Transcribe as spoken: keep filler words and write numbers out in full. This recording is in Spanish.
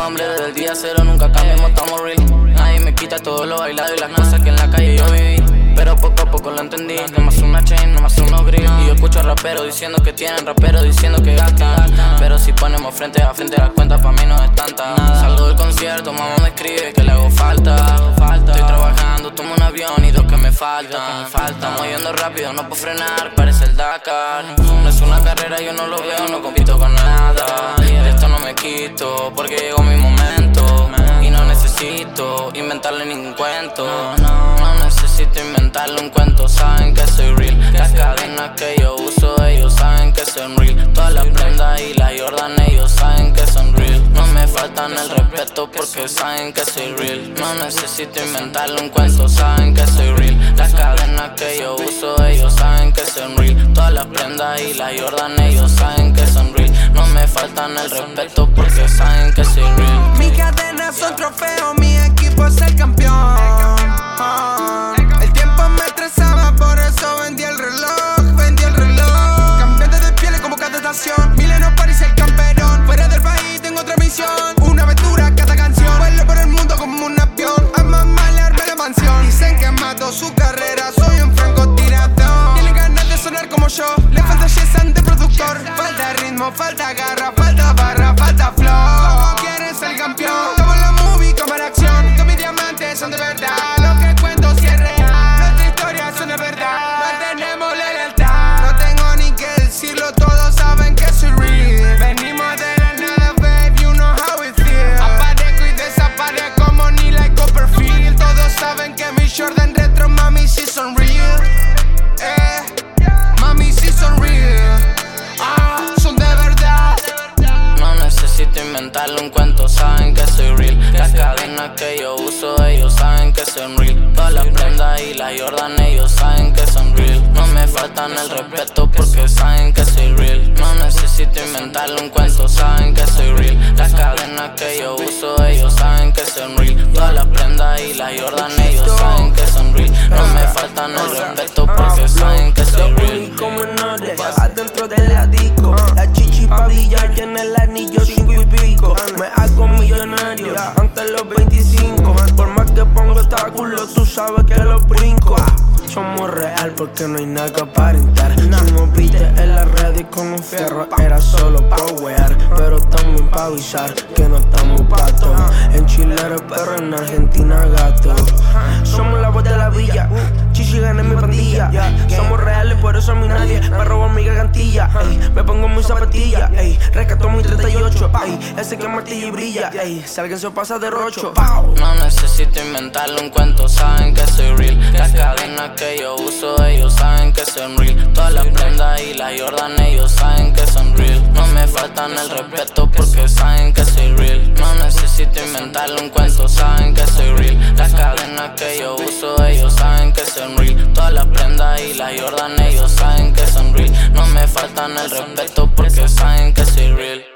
hambre desde el día cero, nunca cambiamos, estamos real. Nadie me quita todo lo bailado y las cosas que en la calle yo viví. Pero poco a poco lo entendí, nomás una chain, nomás unos grills. Y yo escucho raperos diciendo que tienen, raperos diciendo que gastan. Pero si ponemos frente a frente las cuentas pa' mí no es tanta. Salgo del concierto, mamá me escribe que le hago falta. Estoy trabajando, tomo un avión y dos que me faltan. Estamos yendo rápido, no puedo frenar, parece el Dakar. No es una carrera, yo no lo veo, no compito con nada. De esto no me quito, porque llegó mi momento. Y no necesito inventarle ningún cuento. No necesito inventarle un cuento, saben que soy real. Las cadenas que yo uso, ellos saben que son real. Todas las prendas y las Jordan, ellos saben que son real. No me faltan el respeto porque saben que soy real. No necesito inventarle un cuento, saben que soy real. Las cadenas que yo uso, ellos saben que son real. Todas las prendas y las Jordan, ellos saben que son real. No me faltan el respeto porque saben que soy real. Mis cadenas son trofeos, mi equipo es el campeón. El tiempo me estresaba, por eso vendí el reloj, vendí el reloj. Cambiante de pieles como cada estación. Mileno París el campeón. Fuera del país tengo otra misión. Una aventura cada canción. Vuelo por el mundo como un avión. A mamá le armé la mansión. Dicen que mato su carrera, soy un francotirador. Tienen ganas de sonar como yo. Le falta Jason de productor. Falta ritmo, falta garra, falta barra, falta flow. ¿Cómo quieres ser campeón? Como la movie, como la acción. Que mis diamantes son de verdad. Lo que cuento si es real. Nuestras historias son de verdad. Mantenemos la lealtad. No tengo ni que decirlo, todos saben que soy real. Venimos de la nada, babe, you know how it feels. Aparezco y desaparezco como ni like Copperfield. Todos saben que mi Jordan retro, mami, sí son real. Eh, mami, sí son real. Ah, son de verdad. No necesito inventarle un cuento, saben que soy real. Las cadenas que yo uso, ellos saben que son real. Todas las prendas y las Jordan, ellos saben que son real. No me faltan el respeto porque saben que soy real. No necesito inventarle un cuento, saben que soy real. Las cadenas que yo uso, ellos saben que son real. Todas las prendas y las Jordan, ellos saben que son real. No me faltan el respeto porque saben que soy real. Como menores, adentro de la disco. La chichi pa' brillar, tiene el anillo cinco y pico. Me hago millonario antes de los veinticinco. Por más que pongo obstáculos, tú sabes que los brinco. Somos real porque no hay nada que aparentar. Si nos viste en la red y con un fierro era solo pa' wear. Pero estamos pa' avisar que no estamos patos. En Chile eres perro, en Argentina gato. Somos la voz de la villa, chichi gana en mi pandilla. Somos reales, por eso a mí nadie me roba mi gargantilla. Ey, me pongo mi zapatilla, ey, rescato mi treinta y ocho. Ey, ese que martilla y brilla, ey, si alguien se pasa de rocho. No necesito inventarle un cuento, saben que soy real. Las cadenas que yo uso, ellos saben que son real. Todas las prendas y las Jordan, ellos saben que son real. No me faltan el respeto porque saben que soy real. No necesito inventarle un cuento, saben que soy real. Las cadenas que yo uso, ellos saben que son real. Todas las prendas y las Jordan, ellos saben que son real. No me faltan el respeto porque saben que soy real.